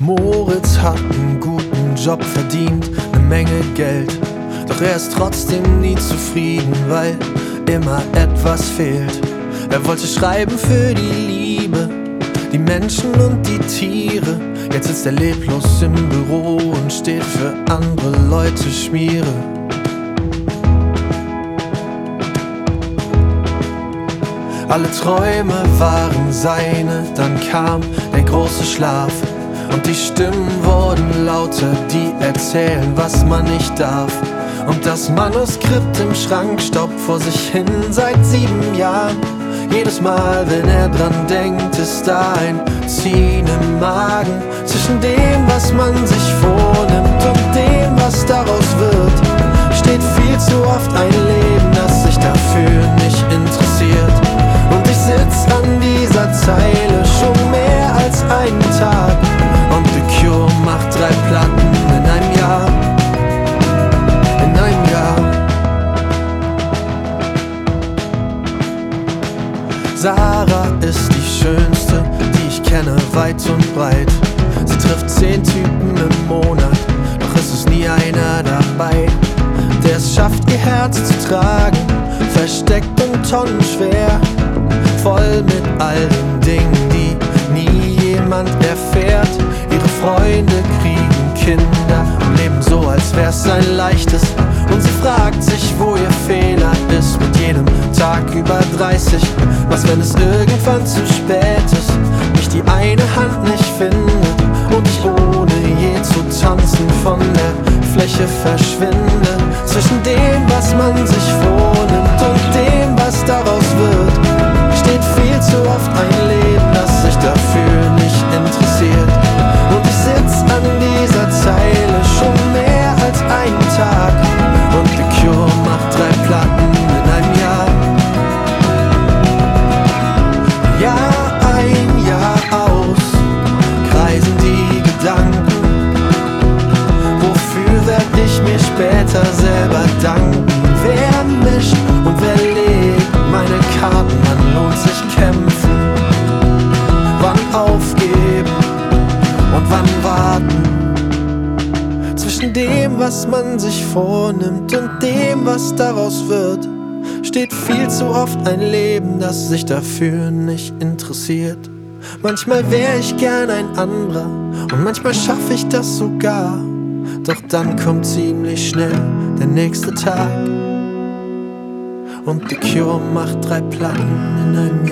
Moritz hat einen guten Job verdient, eine Menge Geld. Doch er ist trotzdem nie zufrieden, weil immer etwas fehlt. Er wollte schreiben für die Liebe, die Menschen und die Tiere. Jetzt sitzt er leblos im Büro und steht für andere Leute Schmiere. Alle Träume waren seine, dann kam der große Schlaf. Und die Stimmen wurden lauter, die erzählen, was man nicht darf. Und das Manuskript im Schrank staubt vor sich hin seit 7 Jahren. Jedes Mal, wenn er dran denkt, ist da ein Ziehen im Magen. Zwischen dem, was man sich vornimmt und dem, was daraus wird, steht viel zu oft ein Leben, das sich dafür nicht interessiert. Und ich sitz an dieser Zeile schon mehr als einen Tag. Und The Cure macht 3 Platten in einem Jahr. In einem Jahr. Sarah ist die schönste, die ich kenne, weit und breit. Sie trifft 10 Typen im Monat, doch es ist nie einer dabei, der es schafft, ihr Herz zu tragen, versteckt und tonnenschwer, voll mit all den Dingen, die nie jemand erfährt. Ihre Freunde kriegen Kinder und leben so, als wär's ein leichtes. Und sie fragt sich, wo ihr Fehler ist, mit jedem Tag über 30. Was, wenn es irgendwann zu spät ist, mich die eine Hand nicht findet und ich ohne je zu tanzen von der Fläche verschwinde? Zwischen dem, was man sich vornimmt und dem, was daraus wird, steht viel zu oft ein Leben, das sich dafür nicht interessiert. Und ich sitz an dieser Zeile schon mehr als einen Tag. Und The Cure macht 3 Platten in einem Jahr. Jahr ein, Jahr aus kreisen die Gedanken. Wofür werd ich mir später selber danken? Wer mischt und wer legt meine Karten? Wann lohnt sich kämpfen? Wann aufgeben und wann warten? Zwischen dem, was man sich vornimmt und dem, was daraus wird, steht viel zu oft ein Leben, das sich dafür nicht interessiert. Manchmal wär ich gern ein anderer und manchmal schaff ich das sogar. Doch dann kommt ziemlich schnell der nächste Tag und The Cure macht 3 Platten in einem Jahr.